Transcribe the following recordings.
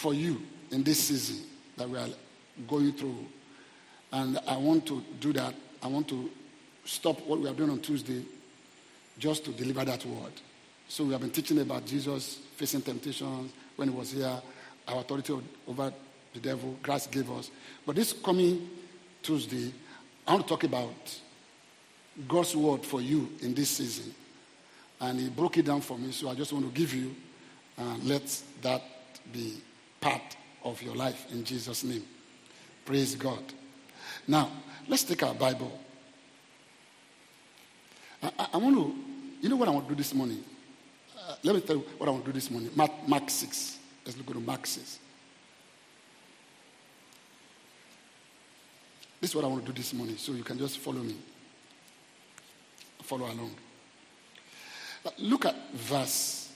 for you in this season that we are going through. And I want to do that. I want to stop what we are doing on Tuesday just to deliver that word. So we have been teaching about Jesus facing temptations when he was here, our authority over the devil, Christ gave us. But this coming Tuesday, I want to talk about God's word for you in this season. And he broke it down for me, so I just want to give you and let that be part of your life in Jesus' name. Praise God. Now, let's take our Bible. I want to, you know what I want to do this morning? Let me tell you what I want to do this morning. Mark 6. Let's look at Mark 6. This is what I want to do this morning, so you can just follow me. Follow along. Look at verse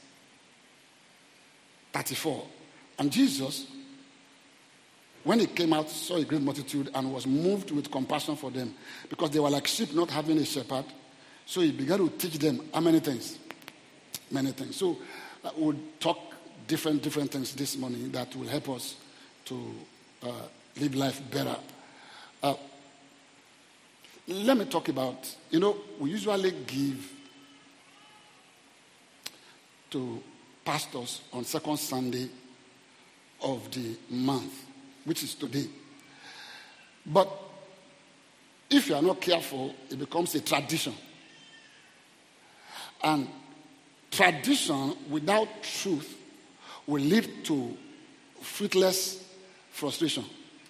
34. And Jesus, when he came out, saw a great multitude and was moved with compassion for them, because they were like sheep not having a shepherd. So he began to teach them how many things? Many things. So we'll talk different things this morning that will help us to live life better. Let me talk about, we usually give to pastors on second Sunday of the month, which is today. But if you are not careful, it becomes a tradition. And tradition without truth will lead to fruitless frustration.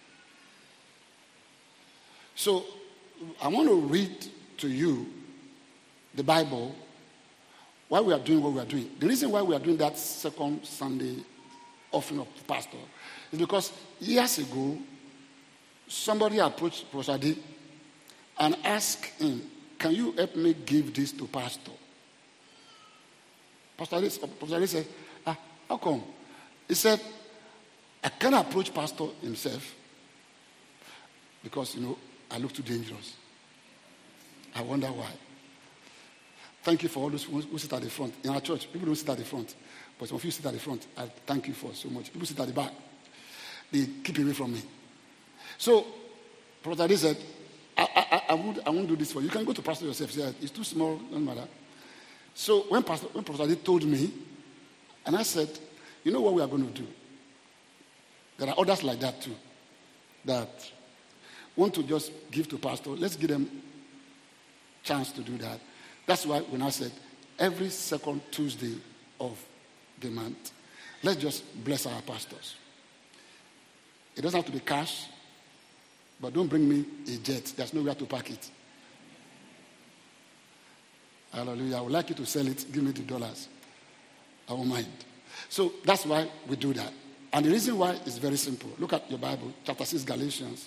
So I want to read to you the Bible while we are doing what we are doing. The reason why we are doing that second Sunday offering of the pastor is because years ago, somebody approached Pastor Ade and asked him, can you help me give this to pastor? Pastor Ade said, how come? He said, I can't approach pastor himself because, I look too dangerous. I wonder why. Thank you for all those who sit at the front. In our church, people don't sit at the front. But some of you sit at the front. I thank you for so much. People sit at the back. They keep away from me. So, Pastor Ade said, I won't do this for you. You can go to pastor yourself. He said, it's too small, doesn't matter. So when Pastor Ade told me, and I said, you know what we are going to do? There are others like that too, that want to just give to pastor. Let's give them chance to do that. That's why when I said every second Tuesday of the month, let's just bless our pastors. It doesn't have to be cash, but don't bring me a jet. There's nowhere to park it. Hallelujah. I would like you to sell it. Give me the dollars. I won't mind. So that's why we do that. And the reason why is very simple. Look at your Bible, chapter 6, Galatians.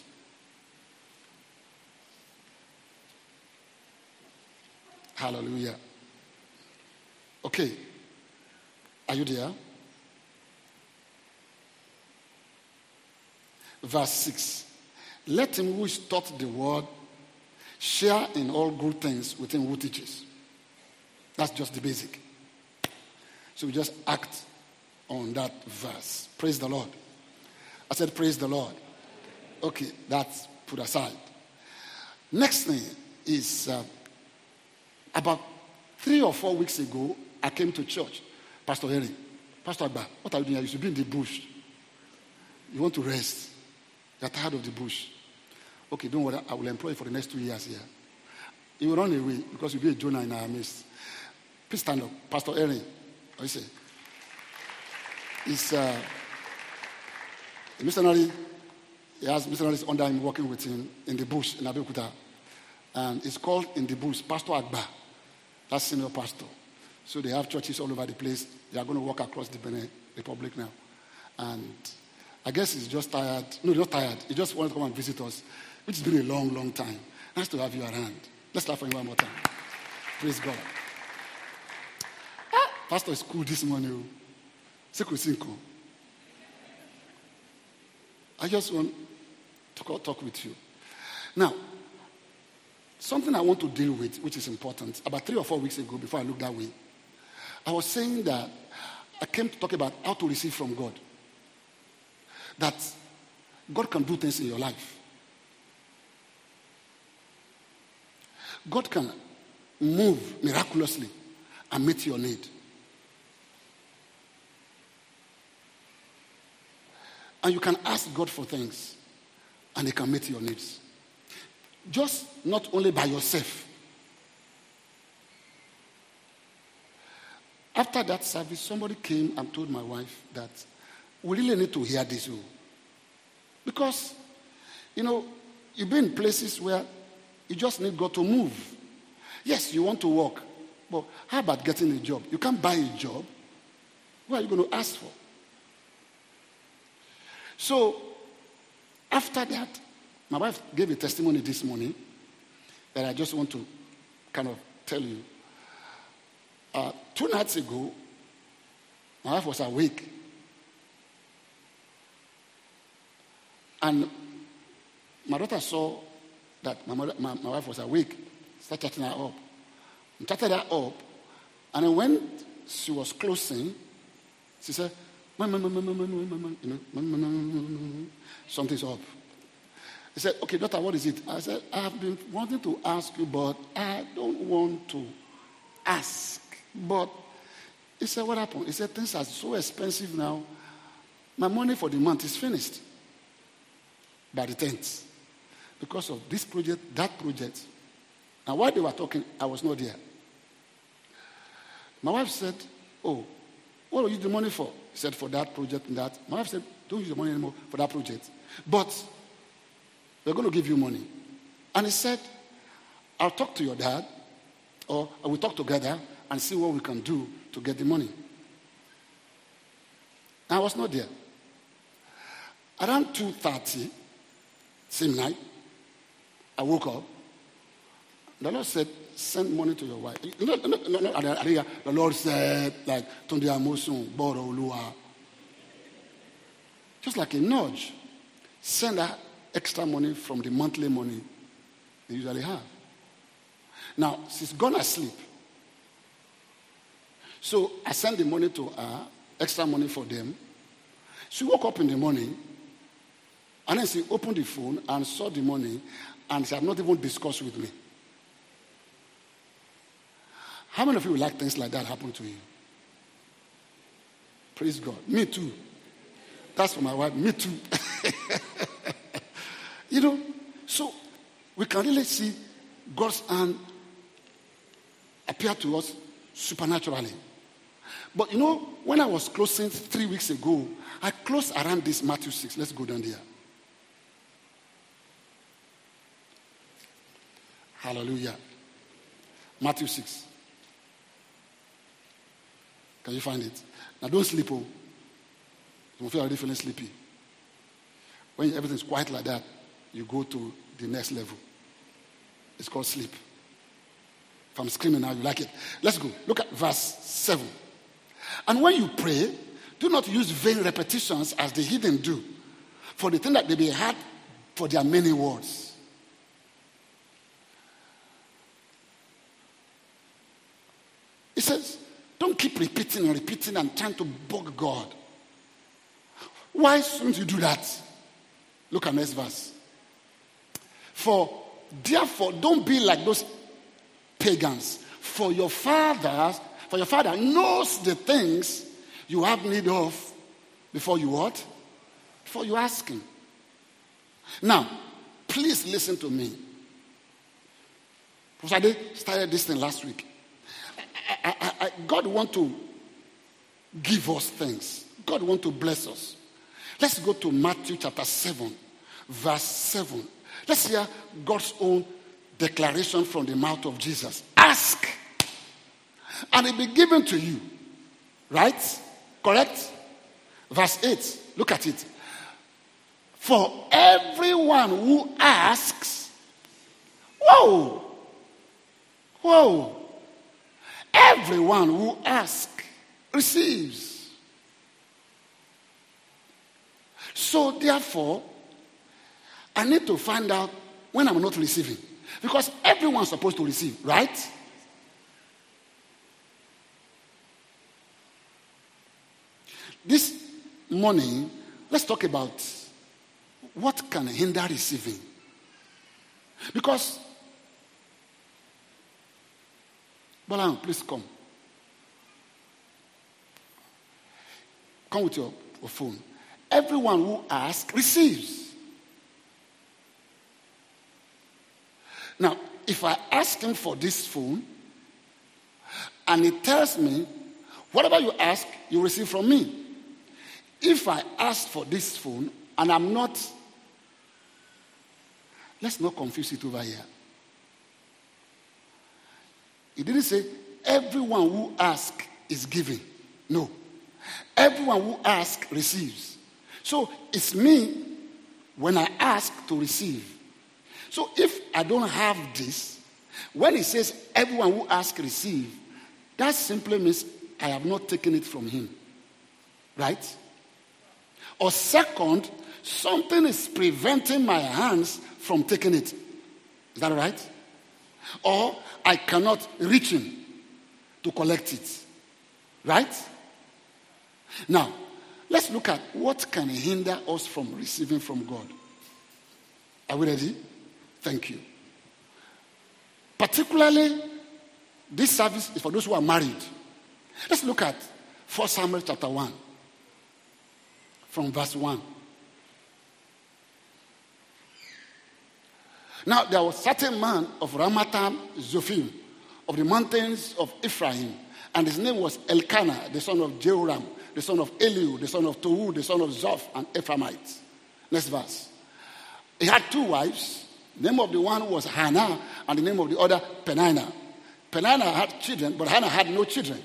Hallelujah. Okay. Are you there? Verse 6. Let him who is taught the word share in all good things with him who teaches. That's just the basic. So we just act on that verse. Praise the Lord. I said praise the Lord. Okay, that's put aside. Next thing is about 3 or 4 weeks ago, I came to church. Pastor Henry, Pastor Agba, what are you doing? You should be in the bush. You want to rest. You're tired of the bush. Okay, don't worry. I will employ you for the next 2 years here. You will run away because you'll be a Jonah in our midst. Please stand up. Pastor Henry, what do you say? He's a missionary. He has missionaries under him working with him in the bush in Abeokuta. And it's called In the Bush, Pastor Agba. That's senior pastor. So they have churches all over the place. They are going to walk across the Benin Republic now. And I guess he's just tired. No, not tired. He just wants to come and visit us, which has been a long, long time. Nice to have you around. Let's clap for him one more time. Praise God. Pastor is cool this morning. I just want to talk with you. Now, something I want to deal with, which is important, about 3 or 4 weeks ago, before I looked that way, I was saying that I came to talk about how to receive from God. that God can do things in your life. God can move miraculously and meet your need. And you can ask God for things and He can meet your needs. Just not only by yourself. After that service, somebody came and told my wife that we really need to hear this. Because, you've been in places where you just need God to move. Yes, you want to work, but how about getting a job? You can't buy a job. What are you going to ask for? So, after that, my wife gave a testimony this morning that I just want to kind of tell you. 2 nights ago, my wife was awake. And my daughter saw that my wife was awake, started chatting her up. And chatted her up, and then when she was closing, she said, something's up. He said, okay, daughter, what is it? I said, I have been wanting to ask you, but I don't want to ask. But he said, what happened? He said, things are so expensive now. My money for the month is finished by the 10th. Because of this project, that project. And while they were talking, I was not there. My wife said, oh, what will you use the money for? He said, for that project and that. My wife said, don't use the money anymore for that project. But we're going to give you money. And he said, I'll talk to your dad, or we'll talk together and see what we can do to get the money. I was not there. Around 2:30, same night, I woke up. The Lord said, send money to your wife. No, the Lord said, like, Tunde Amosun, Boro Olua. Just like a nudge. Send her extra money from the monthly money they usually have. Now, she's gone asleep. So I sent the money to her, extra money for them. She woke up in the morning, and then she opened the phone and saw the money, and she had not even discussed with me. How many of you would like things like that happen to you? Praise God. Me too. That's for my wife. Me too. So we can really see God's hand appear to us supernaturally. But when I was closing 3 weeks ago, I closed around this Matthew 6. Let's go down there. Hallelujah. Matthew 6. Can you find it? Now don't sleep. Some of you are already feeling sleepy. When everything's quiet like that, you go to the next level. It's called sleep. If I'm screaming now, you like it. Let's go. Look at verse 7. And when you pray, do not use vain repetitions as the heathen do, for they think that they be heard for their many words. It says, don't keep repeating and trying to bug God. Why shouldn't you do that? Look at next verse. Therefore, don't be like those pagans. For your father knows the things you have need of before you what? Before you ask him. Now, please listen to me. Professor Ade started this thing last week. God wants to give us things. God wants to bless us. Let's go to Matthew chapter 7, verse 7. Let's hear God's own declaration from the mouth of Jesus. Ask, and it will be given to you. Right? Correct? Verse 8. Look at it. For everyone who asks, whoa. Everyone who asks receives. So therefore, I need to find out when I'm not receiving. Because everyone's supposed to receive, right? This morning, let's talk about what can hinder receiving. Because, Bolan, please come. Come with your phone. Everyone who asks receives. Now, if I ask him for this phone, and he tells me, whatever you ask, you receive from me. If I ask for this phone, and I'm not, let's not confuse it over here. He didn't say, everyone who asks is given. No. Everyone who asks receives. So it's me when I ask to receive. So if I don't have this, when he says everyone who asks receive, that simply means I have not taken it from him. Right? Or second, something is preventing my hands from taking it. Is that right? Or I cannot reach him to collect it. Right? Now, let's look at what can hinder us from receiving from God. Are we ready? Thank you. Particularly, this service is for those who are married. Let's look at 1 Samuel chapter 1, from verse 1. Now, there was a certain man of Ramatham Zophim, of the mountains of Ephraim, and his name was Elkanah, the son of Jehoram, the son of Elihu, the son of Tohu, the son of Zoph, an Ephraimite. Next verse. He had 2 wives. The name of the one was Hannah, and the name of the other, Peninnah. Peninnah had children, but Hannah had no children.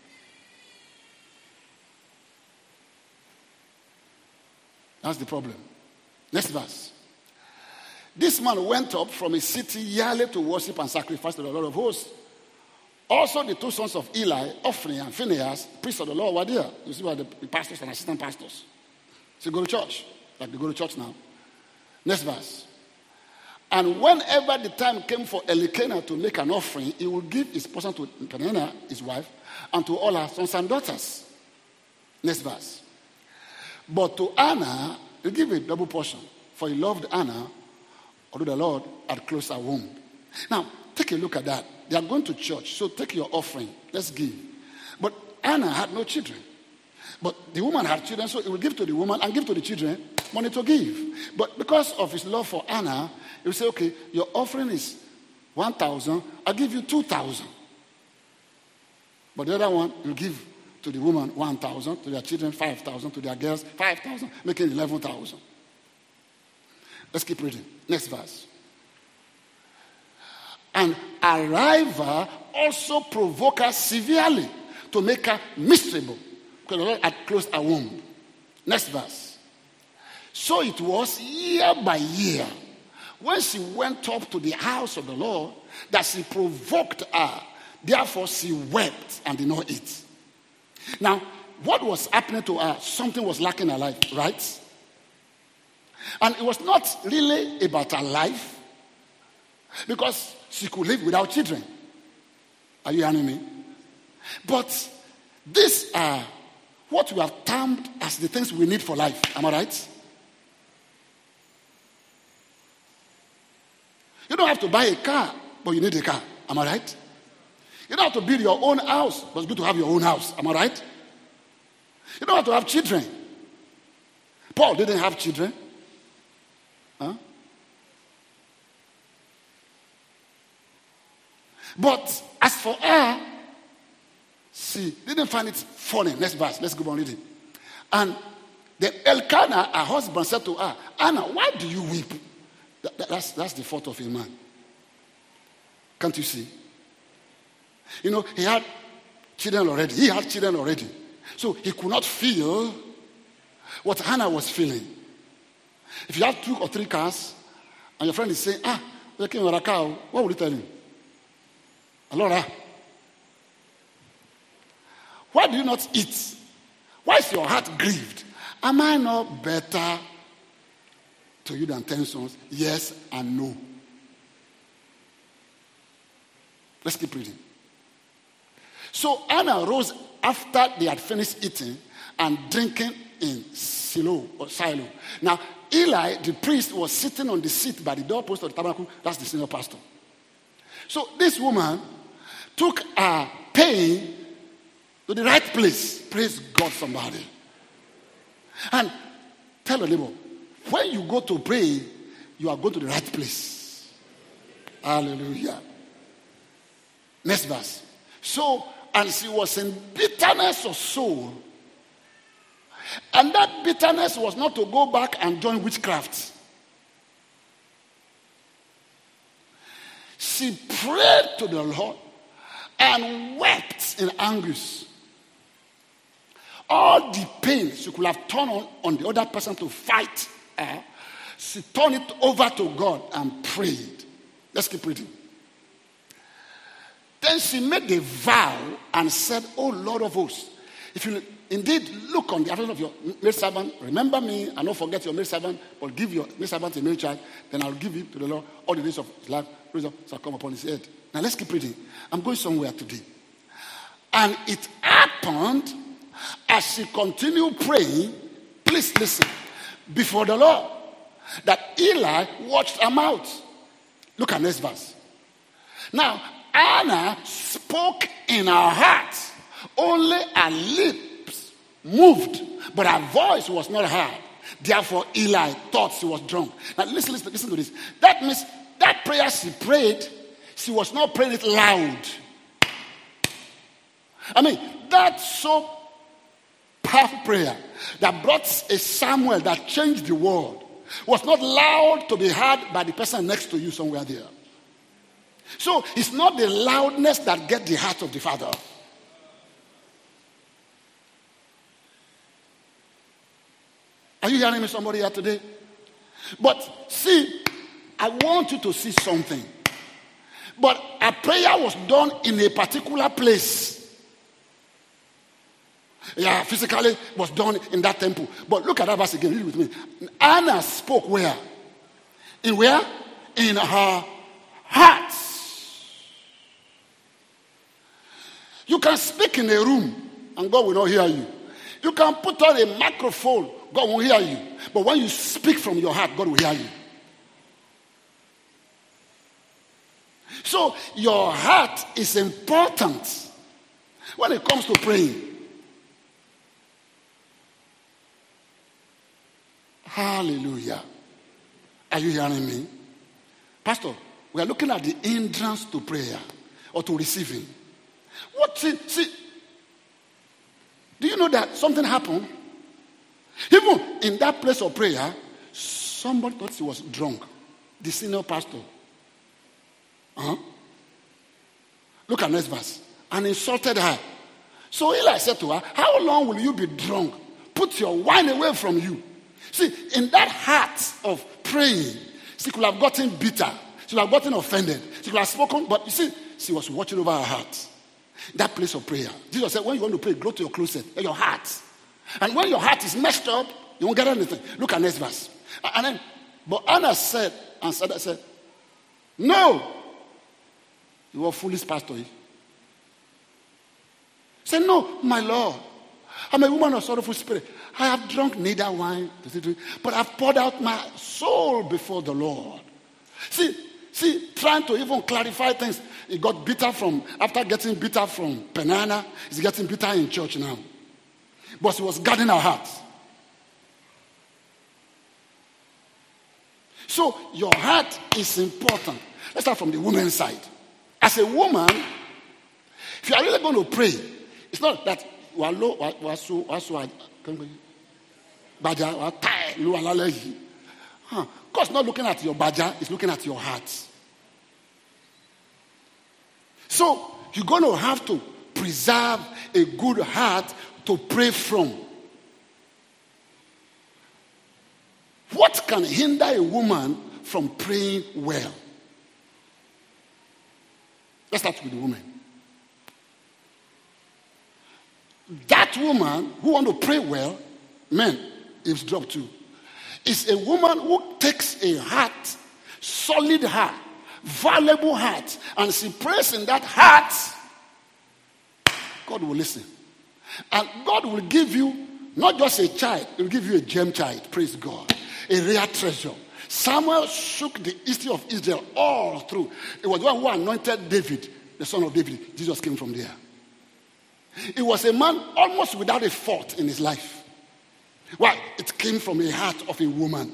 That's the problem. Next verse. This man went up from his city yearly to worship and sacrifice to the Lord of hosts. Also the 2 sons of Eli, Ophni and Phinehas, priests of the Lord, were there. You see what the pastors and assistant pastors. So go to church, like they go to church now. Next verse. And whenever the time came for Elkanah to make an offering, he would give his portion to Peninnah, his wife, and to all her sons and daughters. Next verse. But to Anna, he gave a double portion, for he loved Anna, although the Lord had closed her womb. Now, take a look at that. They are going to church, so take your offering. Let's give. But Anna had no children. But the woman had children, so he will give to the woman and give to the children money to give. But because of his love for Anna, he will say, okay, your offering is 1,000, I'll give you 2,000. But the other one, you give to the woman 1,000, to their children 5,000, to their girls 5,000, making 11,000. Let's keep reading. Next verse. And a rival also provoked her severely to make her miserable, because the Lord had closed her womb. Next verse. So it was year by year, when she went up to the house of the Lord, that she provoked her. Therefore she wept and did not eat. Now, what was happening to her? Something was lacking in her life, right? And it was not really about her life, because she could live without children. Are you hearing me? But these are what we have termed as the things we need for life. Am I right? You don't have to buy a car, but you need a car. Am I right? You don't have to build your own house, but it's good to have your own house. Am I right? You don't have to have children. Paul didn't have children. Huh? But as for her, she didn't find it funny. Next verse. Let's go on reading. And then Elkanah, her husband, said to her, Anna, why do you weep? That's the fault of a man. Can't you see? You know, he had children already. He had children already. So he could not feel what Hannah was feeling. If you have 2 or 3 cars, and your friend is saying, what would you tell him? Alora, why do you not eat? Why is your heart grieved? Am I not better to you than 10 sons? Yes and no. Let's keep reading. So Anna rose after they had finished eating and drinking in Shiloh. Now, Eli, the priest, was sitting on the seat by the doorpost of the tabernacle. That's the senior pastor. So this woman took her pain to the right place. Praise God, somebody. And tell your neighbor, when you go to pray, you are going to the right place. Hallelujah. Next verse. So, and she was in bitterness of soul. And that bitterness was not to go back and join witchcraft. She prayed to the Lord and wept in anguish. All the pain she could have turned on the other person to fight her, she turned it over to God and prayed. Let's keep reading. Then she made a vow and said, "O Lord of hosts, if you indeed look on the affliction of your maidservant, remember me and don't forget your maidservant, but give your maidservant a male child, then I'll give it to the Lord all the days of his life, praise shall come upon his head." Now let's keep reading. I'm going somewhere today. And it happened as she continued praying, please listen, before the Lord, that Eli watched her mouth. Look at next verse. Now, Anna spoke in her heart. Only her lips moved, but her voice was not heard. Therefore, Eli thought she was drunk. Now, listen to this. That means that prayer she prayed, she was not praying it loud. I mean, that's so powerful prayer that brought a Samuel that changed the world was not loud to be heard by the person next to you somewhere there. So it's not the loudness that gets the heart of the Father. Are you hearing me, somebody here today? But see, I want you to see something. But a prayer was done in a particular place. Yeah, physically was done in that temple. But look at that verse again. Read it with me. Anna spoke where? In where? In her heart. You can speak in a room and God will not hear you. You can put on a microphone, God won't hear you. But when you speak from your heart, God will hear you. So your heart is important when it comes to praying. Hallelujah. Are you hearing me? Pastor, we are looking at the hindrance to prayer or to receiving. See, do you know that something happened? Even in that place of prayer, somebody thought he was drunk. The senior pastor. Look at next verse. And insulted her. So Eli said to her, "How long will you be drunk? Put your wine away from you." See, in that heart of praying, she could have gotten bitter. She could have gotten offended. She could have spoken, but you see, she was watching over her heart. That place of prayer. Jesus said, when you want to pray, go to your closet, your heart. And when your heart is messed up, you won't get anything. Look at next verse. But Anna said, "No, you are foolish pastor." He said, "No, my Lord. I'm a woman of sorrowful spirit. I have drunk neither wine, but I've poured out my soul before the Lord." See, trying to even clarify things. He got bitter after getting bitter from Penana, he's getting bitter in church now. But he was guarding her heart. So your heart is important. Let's start from the woman's side. As a woman, if you are really going to pray, it's not that God's not looking at your baja, he's looking at your heart. So you're going to have to preserve a good heart to pray from. What can hinder a woman from praying well? Let's start with the woman. That woman who wants to pray well, men, eavesdrop too, is a woman who takes a heart, solid heart, valuable heart, and she prays in that heart. God will listen. And God will give you not just a child, it will give you a gem child, praise God, a rare treasure. Samuel shook the history of Israel all through. It was the one who anointed David, the son of David. Jesus came from there. He was a man almost without a fault in his life. Why? It came from a heart of a woman.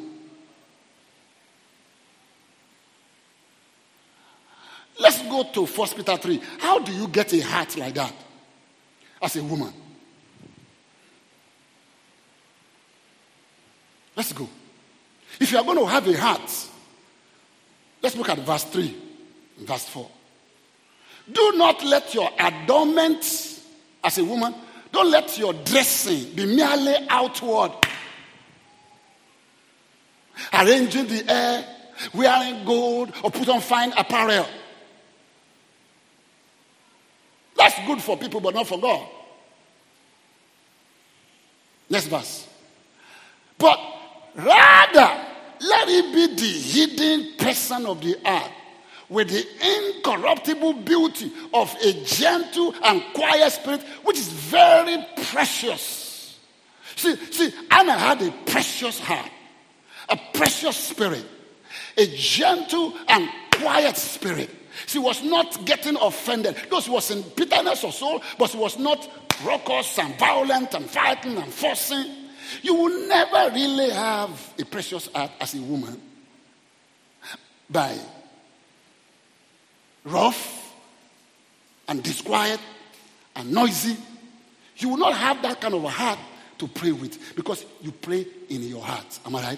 Let's go to 1 Peter 3. How do you get a heart like that as a woman? Let's go. If you are going to have a heart, let's look at verse 3 and verse 4. Do not let your adornment as a woman, don't let your dressing be merely outward. Arranging the hair, wearing gold, or put on fine apparel. That's good for people, but not for God. Next verse. But rather, let it be the hidden person of the heart, with the incorruptible beauty of a gentle and quiet spirit, which is very precious. See, Anna had a precious heart, a precious spirit, a gentle and quiet spirit. She was not getting offended. Though she was in bitterness or so, but she was not raucous and violent and fighting and forcing. You will never really have a precious heart as a woman by rough and disquiet and noisy. You will not have that kind of a heart to pray with, because you pray in your heart. Am I right?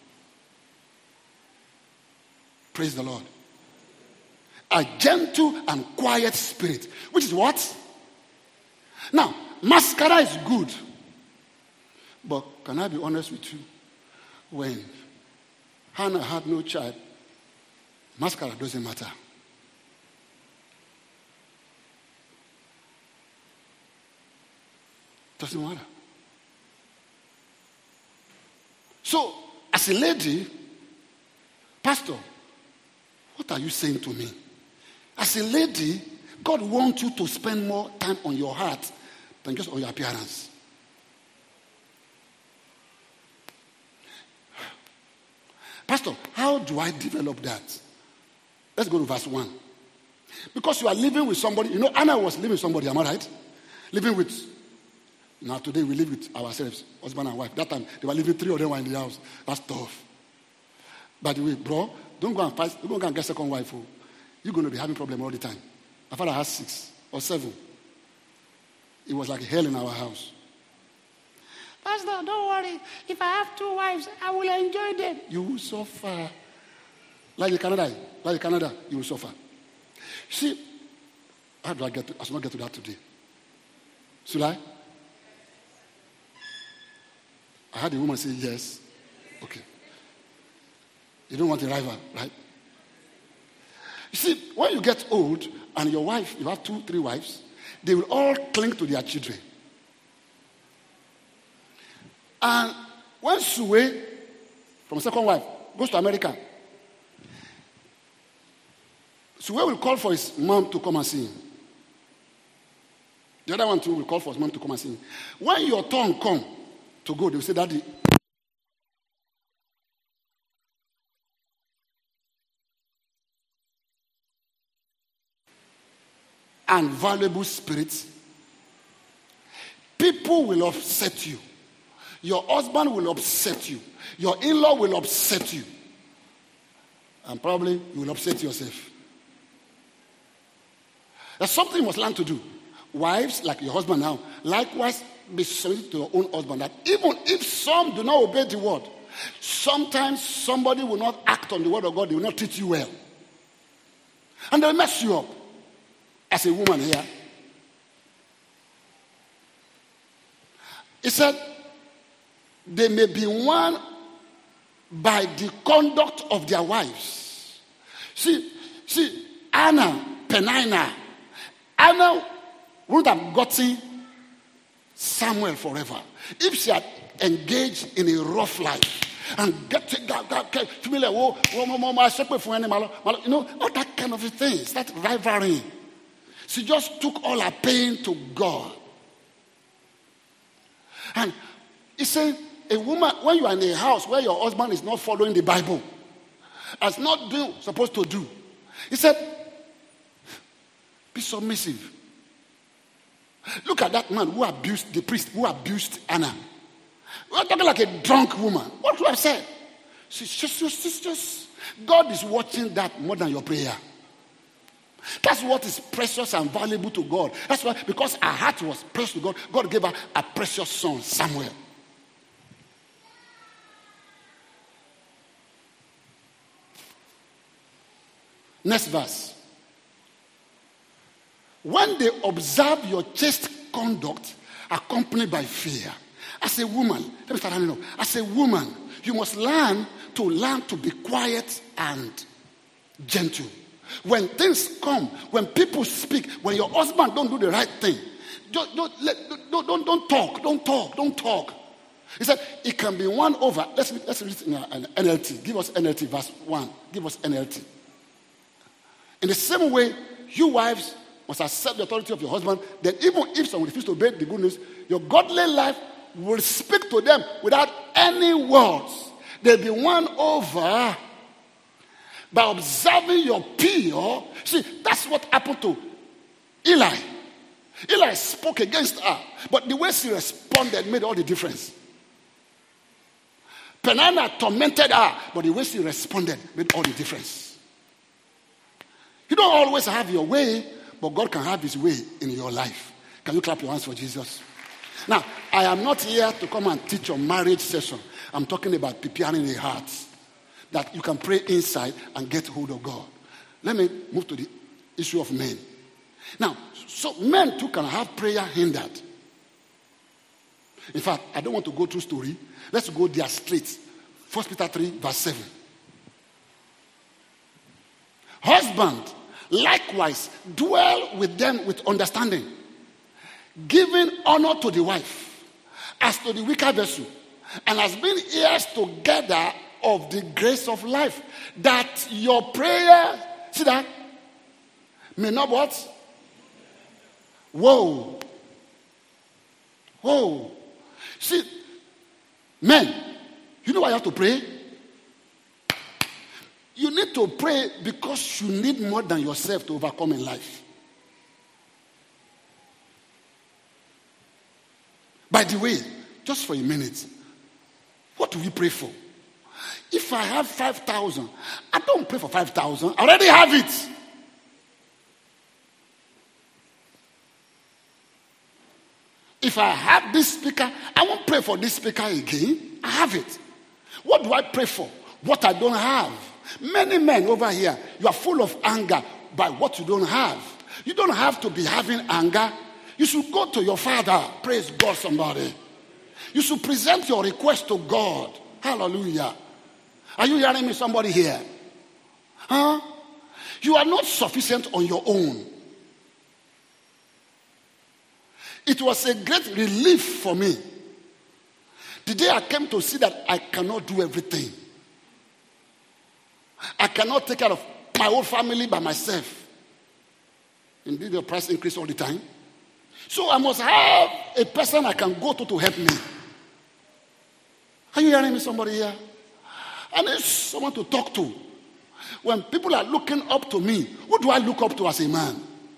Praise the Lord. A gentle and quiet spirit, which is what? Now, mascara is good. But can I be honest with you? When Hannah had no child, mascara doesn't matter. Doesn't matter. So, as a lady, Pastor, what are you saying to me? As a lady, God wants you to spend more time on your heart than just on your appearance. Pastor, how do I develop that? Let's go to verse 1. Because you are living with somebody. You know, Anna was living with somebody, am I right? Living with, now today we live with ourselves, husband and wife. That time, they were living 3 of them were in the house. That's tough. By the way, bro, don't go and fight, don't go and get second wife. Oh. You're going to be having problems all the time. My father has 6 or 7. It was like hell in our house. Pastor, don't worry. If I have 2 wives, I will enjoy them. You will suffer. Like in Canada, you will suffer. See, how do I get to, I should not get to that today. Should I? I had a woman say yes. Okay. You don't want a rival, right? You see, when you get old and your wife, you have 2, 3 wives, they will all cling to their children. And when Sue, from second wife, goes to America, Sue will call for his mom to come and see him. The other one too will call for his mom to come and see him. When your turn come to go, they will say, Daddy, and valuable spirits, people will upset you. Your husband will upset you. Your in-law will upset you. And probably you will upset yourself. There's something you must learn to do. Wives, like your husband now, likewise be submitted to your own husband. That even if some do not obey the word, sometimes somebody will not act on the word of God. They will not treat you well. And they'll mess you up. As a woman here, he said, they may be won by the conduct of their wives. See, Anna, Penina, Anna would have gotten Samuel forever if she had engaged in a rough life and you know, all that kind of things, that rivalry. She just took all her pain to God. And He said, a woman, when you are in a house where your husband is not following the Bible, is not doing supposed to do, he said, be submissive. Look at that man who abused the priest, who abused Anna. We're talking like a drunk woman. What do I say? Just, God is watching that more than your prayer. That's what is precious and valuable to God. That's why, because her heart was precious to God, God gave her a precious son, Samuel. Next verse. When they observe your chaste conduct accompanied by fear, as a woman, let me start handing up. As a woman, you must learn to be quiet and gentle. When things come, when people speak, when your husband don't do the right thing, don't talk. He said it can be won over. Let's read it in an NLT. Give us NLT verse 1. Give us NLT. In the same way, you wives must accept the authority of your husband. Then even if someone refuses to obey the good news, your godly life will speak to them without any words. They'll be won over by observing your pure. See, that's what happened to Eli. Eli spoke against her, but the way she responded made all the difference. Peninnah tormented her, but the way she responded made all the difference. You don't always have your way, but God can have his way in your life. Can you clap your hands for Jesus? Now, I am not here to come and teach your marriage session. I'm talking about preparing the heart, that you can pray inside and get hold of God. Let me move to the issue of men. Now, so men too can have prayer hindered. In fact, I don't want to go through story. Let's go there straight. 1 Peter 3 verse 7. Husband, likewise, dwell with them with understanding, giving honor to the wife as to the weaker vessel, and as being heirs together of the grace of life, that your prayer, see that, may not what? Whoa. See, men, you know why you have to pray? You need to pray because you need more than yourself to overcome in life. By the way, just for a minute, what do we pray for? If I have 5,000, I don't pray for 5,000. I already have it. If I have this speaker, I won't pray for this speaker again. I have it. What do I pray for? What I don't have. Many men over here, you are full of anger by what you don't have. You don't have to be having anger. You should go to your father. Praise God, somebody. You should present your request to God. Hallelujah. Are you hearing me, somebody here? Huh? You are not sufficient on your own. It was a great relief for me the day I came to see that I cannot do everything. I cannot take care of my whole family by myself. Indeed, the price increase all the time. So I must have a person I can go to help me. Are you hearing me, somebody here? I need someone to talk to. When people are looking up to me, who do I look up to as a man?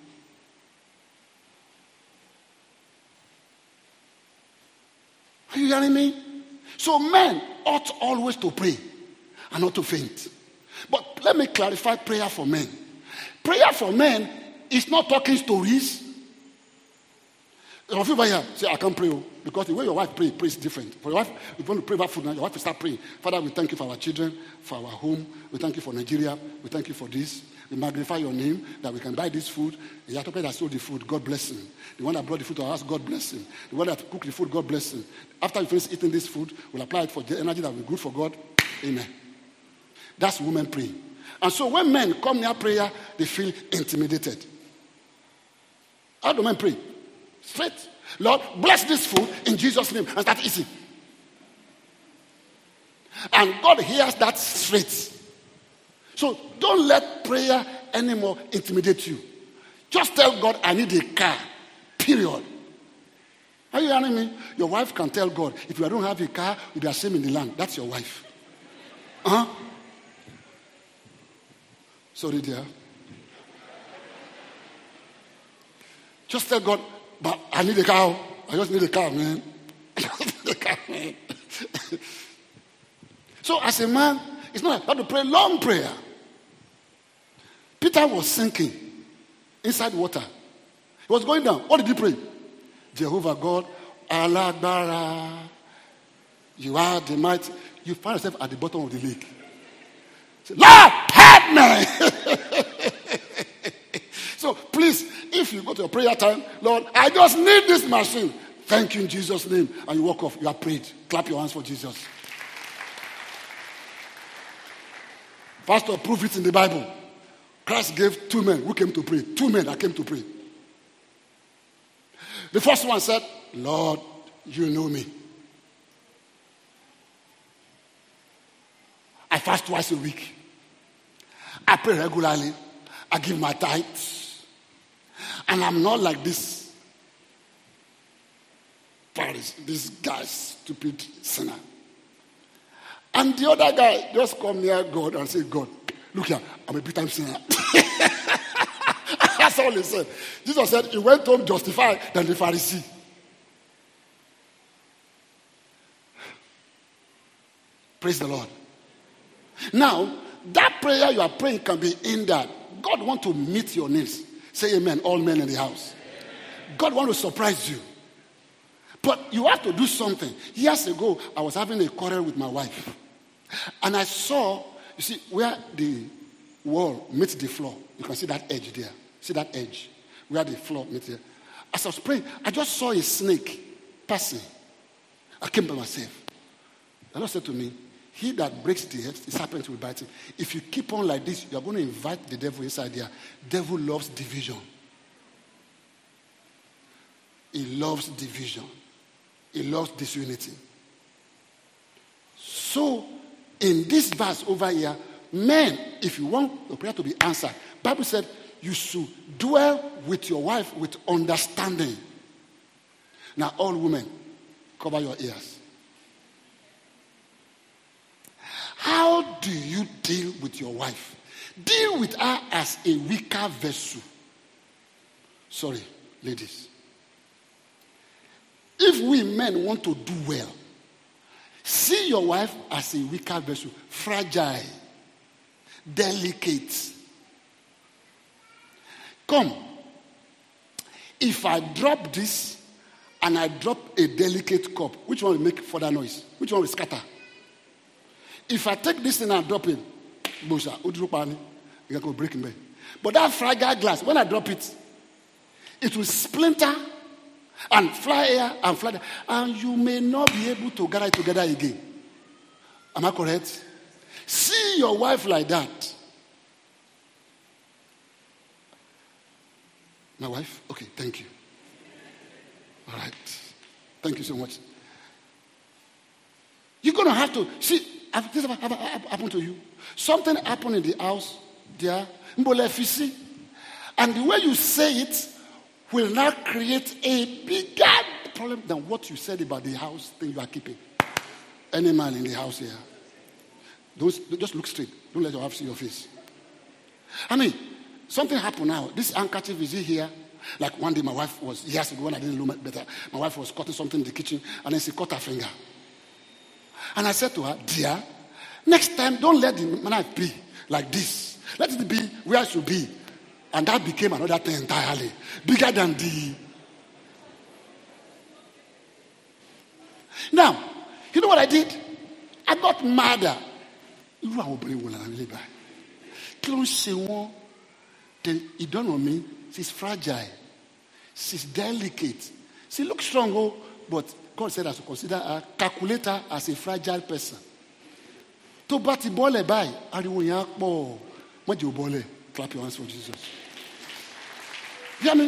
Are you hearing me? So men ought always to pray and not to faint. But let me clarify prayer for men. Prayer for men is not talking stories. Some of you here say, I can't pray, because the way your wife prays is different. For your wife, if you want to pray about food, your wife will start praying. Father, we thank you for our children, for our home. We thank you for Nigeria. We thank you for this. We magnify your name, that we can buy this food. The Yatope that sold the food, God bless him. The one that brought the food to our house, God bless him. The one that cooked the food, God bless him. After you finish eating this food, we'll apply it for the energy that will be good for God. Amen. That's women praying. And so when men come near prayer, they feel intimidated. How do men pray? Straight. Lord, bless this food in Jesus' name, and start eating. And God hears that straight. So don't let prayer anymore intimidate you. Just tell God, I need a car. Period. Are you hearing me? Your wife can tell God, if you don't have a car, you'll be ashamed in the land. That's your wife. Sorry, dear. Just tell God, but I need a car. I just need a car, man. So as a man, it's not like you have to pray long prayer. Peter was sinking inside water. He was going down. What did he pray? Jehovah God, Alagbara, you are the mighty. You find yourself at the bottom of the lake. Say, Lord, help me. So please, if you go to a prayer time, Lord, I just need this machine. Thank you in Jesus' name. And you walk off. You are prayed. Clap your hands for Jesus. Pastor, prove it in the Bible. Christ gave 2 men who came to pray. 2 men that came to pray. The first one said, Lord, you know me. I fast twice a week. I pray regularly. I give my tithes. And I'm not like this Pharisee, this guy, stupid sinner. And the other guy just come near God and say, God, look here, I'm a big time sinner. That's all he said. Jesus said he went home justified than the Pharisee. Praise the Lord. Now, that prayer you are praying can be in that. God wants to meet your needs. Say amen, all men in the house. God wants to surprise you. But you have to do something. Years ago, I was having a quarrel with my wife. And I saw, you see, where the wall meets the floor. You can see that edge there. See that edge? Where the floor meets there. As I was praying, I just saw a snake passing. I came by myself. The Lord said to me, he that breaks the earth, the serpent will bite him. If you keep on like this, you are going to invite the devil inside there. Devil loves division. He loves division. He loves disunity. So, in this verse over here, men, if you want the prayer to be answered, Bible said you should dwell with your wife with understanding. Now, all women, cover your ears. How do you deal with your wife? Deal with her as a weaker vessel. Sorry, ladies. If we men want to do well, see your wife as a weaker vessel, fragile, delicate. Come, if I drop this and I drop a delicate cup, which one will make further noise? Which one will scatter? If I take this thing and drop it, you can break it. But that fragile glass, when I drop it, it will splinter and fly here and fly there, and you may not be able to gather it together again. Am I correct? See your wife like that. My wife? Okay, thank you. All right. Thank you so much. You're going to have to, see, have this ever happened to you? Something happened in the house there, and the way you say it will now create a bigger problem than what you said about the house thing you are keeping. Any man in the house here, don't just look straight. Don't let your wife see your face. I mean, something happened now. This handkerchief is here. Like one day my wife was, years ago when I didn't know better, my wife was cutting something in the kitchen and then she cut her finger. And I said to her, dear, next time don't let the knife be like this. Let it be where it should be. And that became another thing entirely. Bigger than the... Now, you know what I did? I got madder. Then it dawned on me, she's fragile. She's delicate. She looks strong, but God said I should consider her, calculate her as a fragile person. To bati bole by, ariwo yan po. Maji bole. Clap your hands for Jesus. You hear me?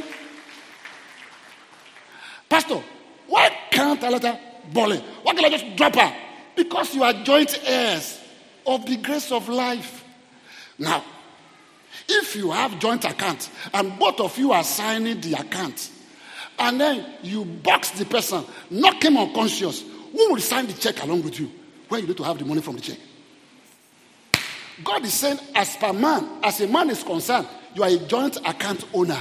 Pastor, why can't I let her bole? Why can't I just drop her? Because you are joint heirs of the grace of life. Now, if you have joint account and both of you are signing the account and then you box the person, knock him unconscious, who will sign the check along with you when you need to have the money from the check? God is saying, as per man, as a man is concerned, you are a joint account owner.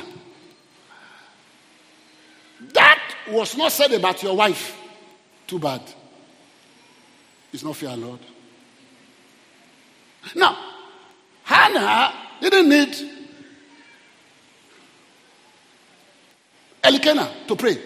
That was not said about your wife. Too bad. It's not fair, Lord. Now, Hannah didn't need Elkanah to pray.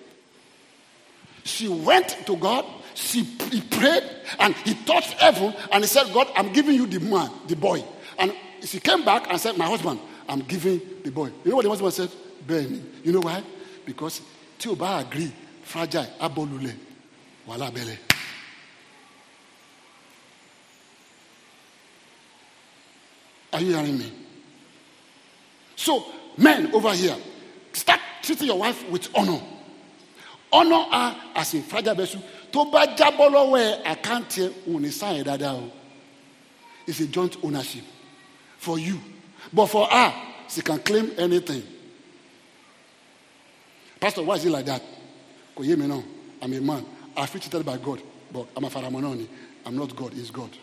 She went to God, he prayed, and he touched heaven, and he said, God, I'm giving you the man, the boy. And she came back and said, my husband, I'm giving the boy. You know what the husband said? Benny. You know why? Because Tioba agree, fragile, abolule, wala bele. Are you hearing me? So, men over here, start treating your wife with honor. Honor her as a fragile vessel. Toba jabolo where I can't tell unisai dadao. It's a joint ownership for you. But for her, she can claim anything. Pastor, why is it like that? I'm a man. I feel cheated by God, but I'm a pharamononi. I'm not God, he's God.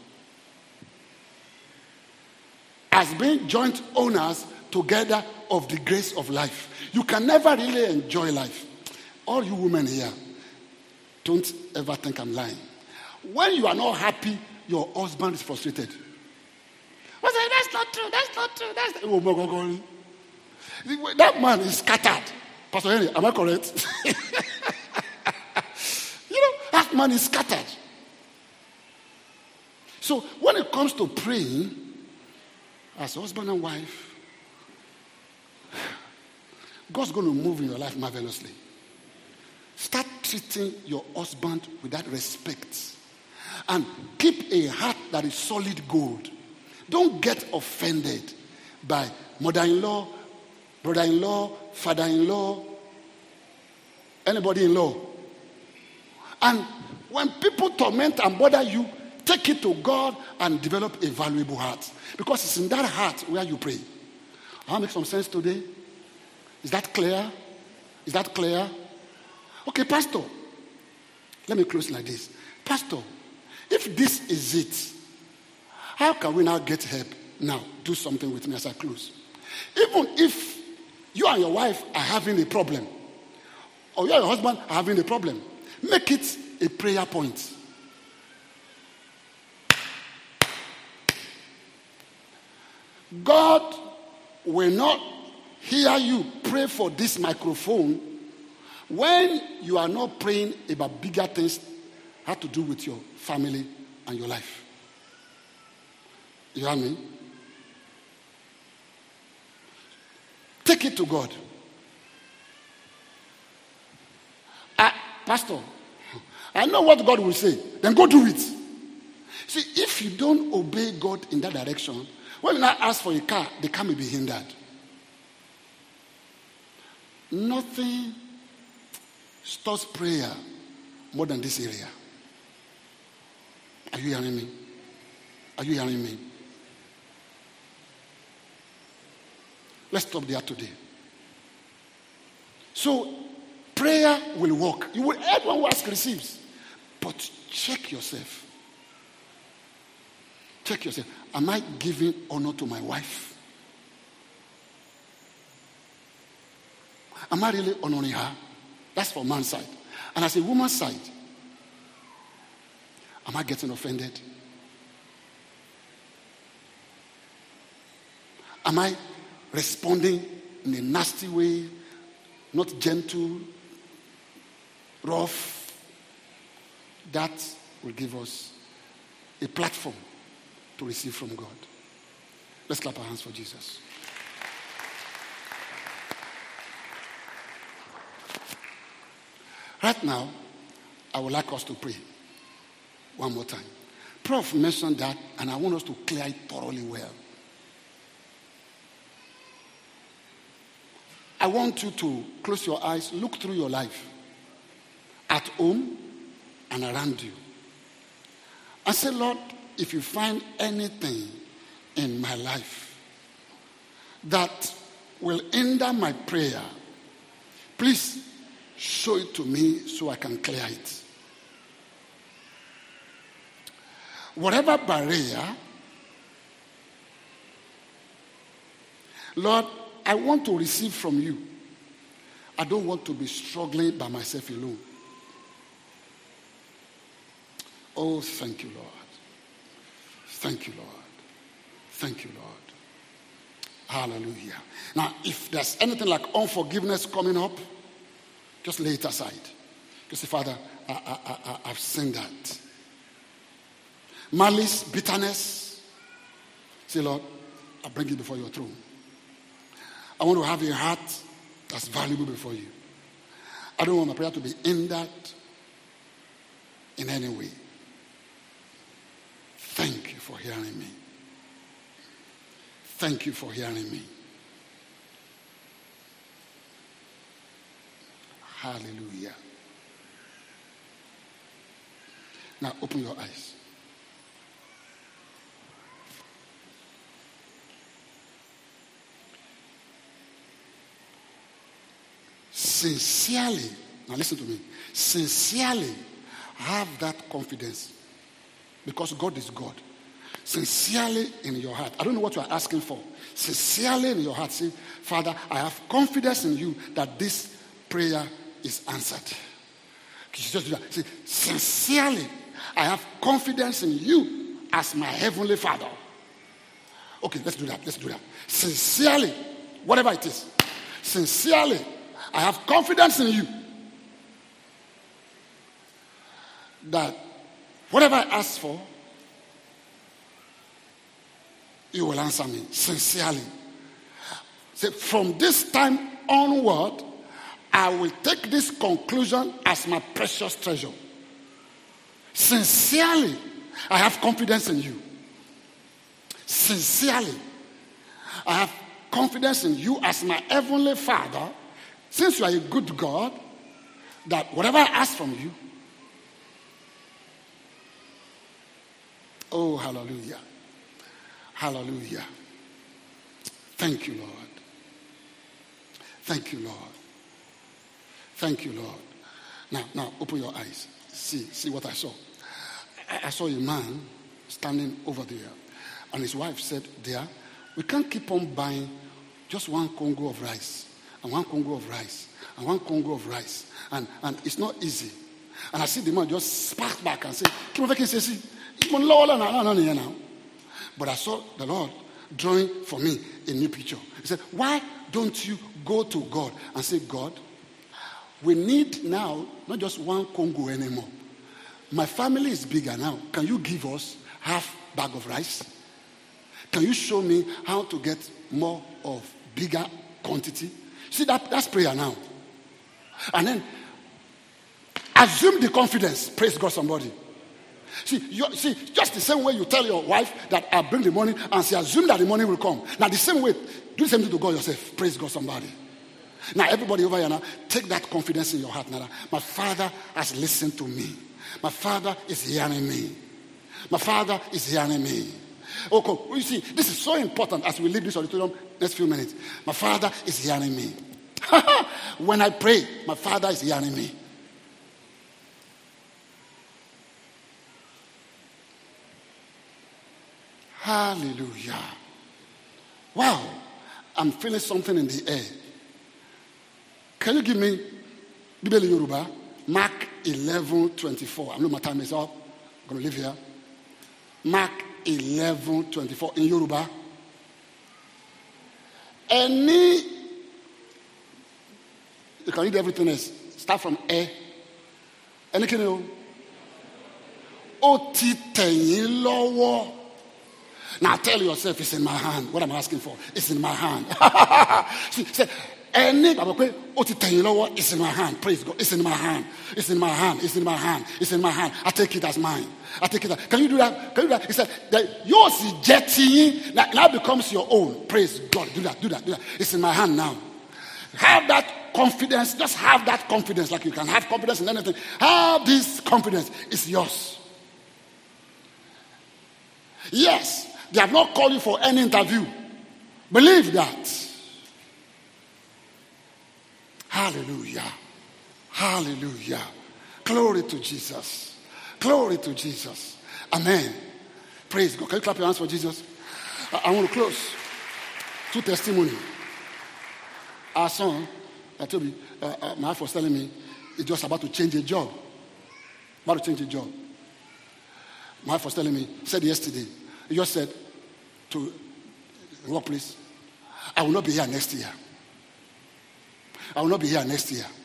As being joint owners together of the grace of life, you can never really enjoy life. All you women here, don't ever think I'm lying. When you are not happy, your husband is frustrated. That's not true. That's not true. That man is scattered. Pastor Henry, am I correct? That man is scattered. So when it comes to praying, as husband and wife, God's going to move in your life marvelously. Start treating your husband with that respect. And keep a heart that is solid gold. Don't get offended by mother-in-law, brother-in-law, father-in-law, anybody-in-law. And when people torment and bother you, take it to God and develop a valuable heart. Because it's in that heart where you pray. I'll make some sense today. Is that clear? Is that clear? Okay, Pastor. Let me close like this. Pastor, if this is it, how can we now get help now? Do something with me as I close. Even if you and your wife are having a problem, or you and your husband are having a problem, make it a prayer point. God will not hear you pray for this microphone when you are not praying about bigger things have to do with your family and your life. You hear me? Take it to God. Pastor, I know what God will say. Then go do it. See, if you don't obey God in that direction, when you now ask for a car, the car may be hindered. Nothing stops prayer more than this area. Are you hearing me? Are you hearing me? Let's stop there today. So, prayer will work. You will, everyone who asks receives. But check yourself. Check yourself. Am I giving honor to my wife? Am I really honoring her? That's for man's side. And as a woman's side, am I getting offended? Am I responding in a nasty way, not gentle, rough? That will give us a platform to receive from God. Let's clap our hands for Jesus. Right now, I would like us to pray one more time. Prof mentioned that, and I want us to clear it thoroughly well. I want you to close your eyes, look through your life, at home and around you, and say, Lord, if you find anything in my life that will hinder my prayer, please show it to me so I can clear it. Whatever barrier, Lord, I want to receive from you. I don't want to be struggling by myself alone. Oh, thank you, Lord. Thank you, Lord. Thank you, Lord. Hallelujah. Now, if there's anything like unforgiveness coming up, just lay it aside. Just say, Father, I've sinned that. Malice, bitterness. Say, Lord, I bring it before your throne. I want to have a heart that's valuable before you. I don't want my prayer to be hindered in any way. Thank you for hearing me. Thank you for hearing me. Hallelujah. Now open your eyes. Sincerely, now listen to me. Sincerely have that confidence, because God is God. Sincerely in your heart. I don't know what you are asking for. Sincerely in your heart, say, Father, I have confidence in you that this prayer is answered. You just do that. Say, sincerely, I have confidence in you as my heavenly Father. Okay, let's do that. Let's do that. Sincerely, whatever it is. Sincerely, I have confidence in you that whatever I ask for, you will answer me sincerely. Say, from this time onward, I will take this conclusion as my precious treasure. Sincerely, I have confidence in you. Sincerely, I have confidence in you as my heavenly Father, since you are a good God, that whatever I ask from you, oh, hallelujah. Hallelujah. Thank you, Lord. Thank you, Lord. Thank you, Lord. Now, open your eyes. See what I saw. I saw a man standing over there, and his wife said, "Dear, we can't keep on buying just one Congo of rice, and one Congo of rice, and one Congo of rice, and it's not easy." And I see the man just spark back and say, now. But I saw the Lord drawing for me a new picture. He said, why don't you go to God and say, God, we need now not just one Congo anymore. My family is bigger now. Can you give us half bag of rice? Can you show me how to get more of bigger quantity? See, that's prayer now. And then assume the confidence. Praise God, somebody. See, just the same way you tell your wife that I'll bring the money and she assume that the money will come. Now, the same way, do the same thing to God yourself. Praise God, somebody. Now, everybody over here now, take that confidence in your heart now. My Father has listened to me. My Father is hearing me. My Father is hearing me. Okay, you see, this is so important as we leave this auditorium next few minutes. My Father is hearing me. When I pray, my Father is hearing me. Hallelujah. Wow. I'm feeling something in the air. Can you give me Bibeli Yoruba? Mark 11:24. I know my time is up. I'm going to leave here. Mark 11:24 in Yoruba. You can read everything else. Start from A. Any can you? Oti teyin lowo. Now tell yourself, it's in my hand. What I'm asking for, it's in my hand. See, say, it's in my hand. Praise God. It's in my hand. It's in my hand. It's in my hand. It's in my hand. I take it as mine. I take it. Can you do that? Can you do that? He said that yours is jetty. Now becomes your own. Praise God. Do that. Do that. Do that. It's in my hand now. Have that confidence. Just have that confidence, like you can have confidence in anything. Have this confidence. It's yours. Yes. They have not called you for any interview. Believe that. Hallelujah. Hallelujah. Glory to Jesus. Glory to Jesus. Amen. Praise God. Can you clap your hands for Jesus? I want to close. 2 testimonies. Our son, I told you, my wife was telling me, he's just about to change a job. About to change a job. My wife was telling me, said yesterday, he just said to the workplace, I will not be here next year. I will not be here next year.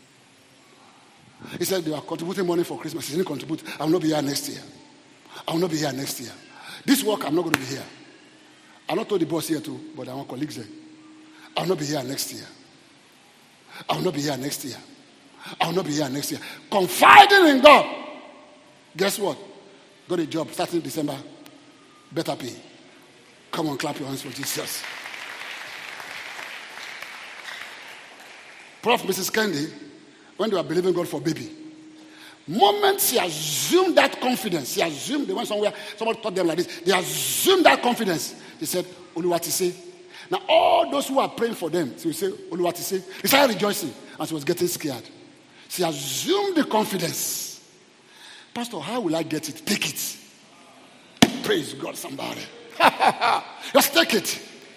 He said they are contributing money for Christmas. He didn't contribute. I will not be here next year. I will not be here next year. This work, I'm not going to be here. I'm not told the boss here too, but I want colleagues there. I will not be here next year. I will not be here next year. I will not be here next year. Confiding in God. Guess what? Got a job starting December. Better pay. Come on, clap your hands for Jesus. Prof. Mrs. Kendi, when they were believing God for baby, moment she assumed that confidence, they went somewhere, somebody taught them like this, they assumed that confidence. They said, Oluwatise. Now all those who are praying for them, she would say, Oluwatise. They started rejoicing, and she was getting scared. She assumed the confidence. Pastor, how will I get it? Take it. Praise God, somebody. Just take it.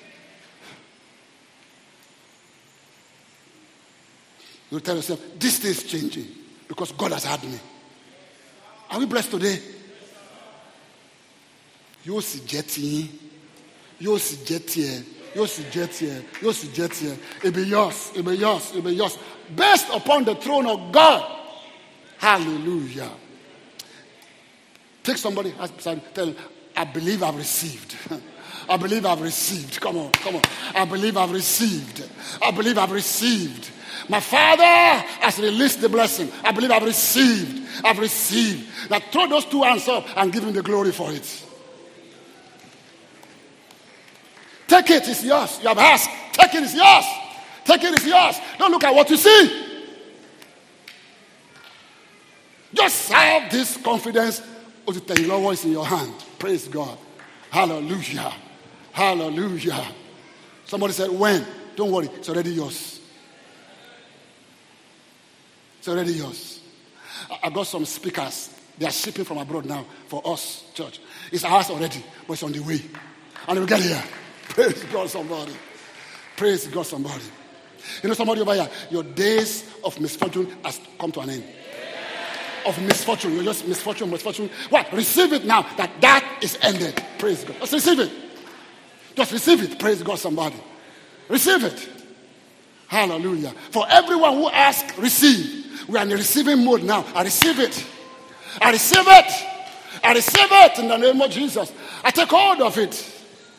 You tell yourself, this day is changing because God has had me. Are we blessed today? Yóò sì jẹ́ tiyín. Yóò sì jẹ́ tiẹ̀. Yóò sì jẹ́ tiẹ̀. Yóò sì jẹ́ tiẹ̀. It be yours. It be yours. It be yours. Based upon the throne of God. Hallelujah. Take somebody, tell them, I believe I've received. I believe I've received. Come on, come on. I believe I've received. I believe I've received. My Father has released the blessing. I believe I've received. I've received. Now throw those two hands up and give him the glory for it. Take it, it's yours. You have asked. Take it, it's yours. Take it, it's yours. Don't look at what you see. Just have this confidence. The Lord is in your hand. Praise God. Hallelujah. Hallelujah. Somebody said, when? Don't worry, it's already yours. It's already yours. I got some speakers. They are shipping from abroad now for us, church. It's ours already, but it's on the way. And we'll get here. Praise God, somebody. Praise God, somebody. You know, somebody over here, your days of misfortune has come to an end. Of misfortune, you're just misfortune. What? Receive it now that is ended. Praise God. Just receive it. Just receive it. Praise God, somebody. Receive it. Hallelujah. For everyone who asks, receive. We are in the receiving mode now. I receive it. I receive it. I receive it in the name of Jesus. I take hold of it.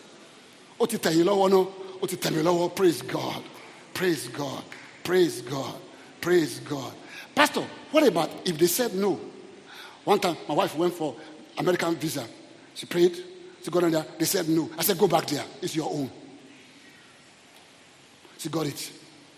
Praise God. Praise God. Praise God. Praise God. Pastor, what about if they said no? One time, my wife went for American visa. She prayed. She got in there. They said no. I said, go back there. It's your own. She got it.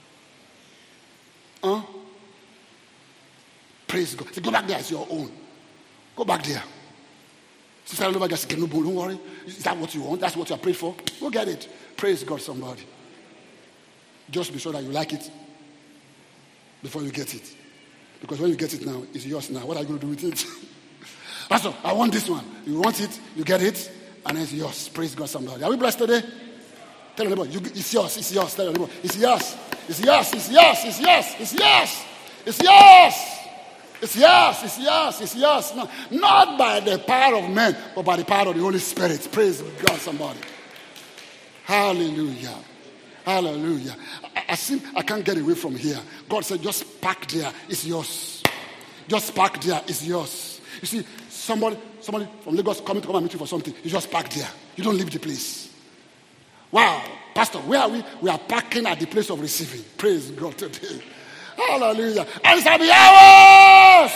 Praise God. She said, go back there. It's your own. Go back there. She said, don't worry. Is that what you want? That's what you are prayed for? Go get it. Praise God, somebody. Just be sure that you like it before you get it. Because when you get it now, it's yours now. What are you going to do with it? Pastor, I want this one. You want it, you get it, and it's yours. Praise God, somebody. Are we blessed today? Tell your neighbor, it's yours, it's yours. Tell your neighbor, it's yours. It's yours, it's yours, it's yours, it's yours. It's yours. It's yours, it's yours, it's yours. No, not by the power of men, but by the power of the Holy Spirit. Praise God, somebody. Hallelujah. Hallelujah. I can't get away from here. God said, just park there. It's yours. Just park there. It's yours. You see, somebody from Lagos coming to come and meet you for something. You just park there. You don't leave the place. Wow. Pastor, where are we? We are parking at the place of receiving. Praise God today. Hallelujah. And it shall be ours.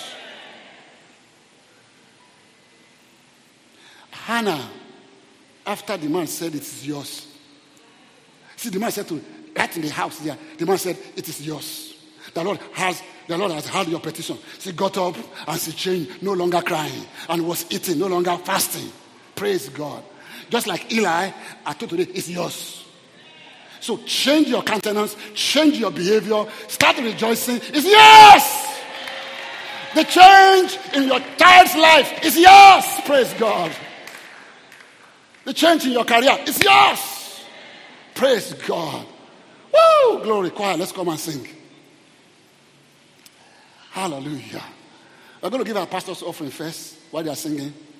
Hannah, after the man said it is yours. See, the man said to right in the house there, the man said, it is yours. The Lord has heard your petition. She got up and she changed, no longer crying, and was eating, no longer fasting. Praise God. Just like Eli, I told today, it's yours. So change your countenance, change your behavior, start rejoicing. It's yours. The change in your child's life is yours. Praise God. The change in your career is yours. Praise God. Woo! Glory. Choir, let's come and sing. Hallelujah. We're going to give our pastor's offering first while they are singing.